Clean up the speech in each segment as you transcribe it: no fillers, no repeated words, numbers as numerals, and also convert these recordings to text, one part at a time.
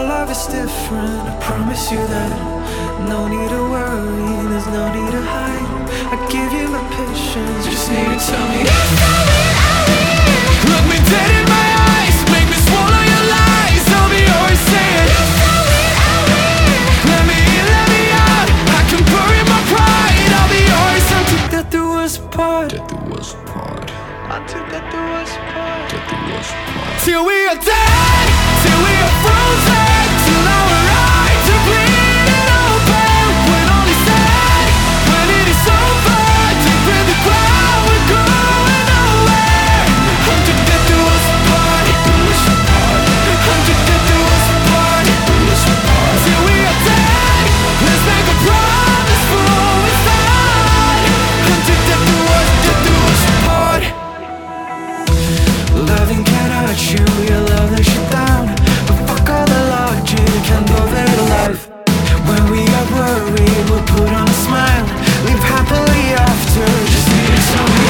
Our love is different, I promise you that. No need to worry, there's no need to hide. I give you my patience, just need to tell me. Look me dead in my eyes, make me swallow your lies. I'll be always saying, let me in, let me out. I can bury my pride, I'll be yours until death do us part. Death do us part. Until death do us part. Death do us part. Till we are dead, till we are frozen, till our eyes are bleeding open. When all is said, when it is over, deep in the cloud, we're going nowhere. Until death do us part. Do us part. Until death do us part. Do us part. Till we are dead, let's make a promise for all inside. Until death do us part. Loving can hurt you, your love lets you down. But fuck all the logic and over to life. When we are worried, we'll put on a smile. Live happily after, just need to tell me.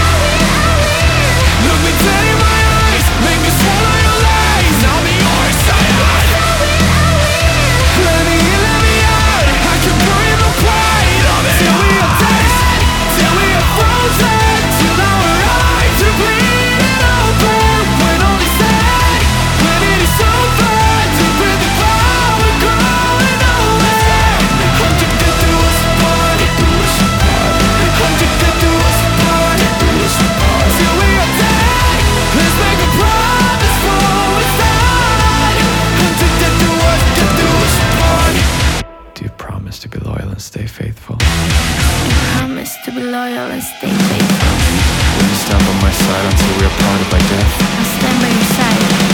Look me dead in my eyes, make me swallow your lies. I'll be yours, cyanide. Let me in, let me out. I can bury my pride. Till we are dead, till we are frozen, till our eyes are bleeding open. When all is said, when it is over, deep in the cloud, we're going nowhere. Until death do us part. Do us part. Until death do us part. Do us part. Till we are dead, let's make a promise for all inside. Until death do us part. Do you promise to be loyal and stay faithful? Promise to be loyal and stay faithful. Will you stand by my side until we are parted by death? I'll stand by your side.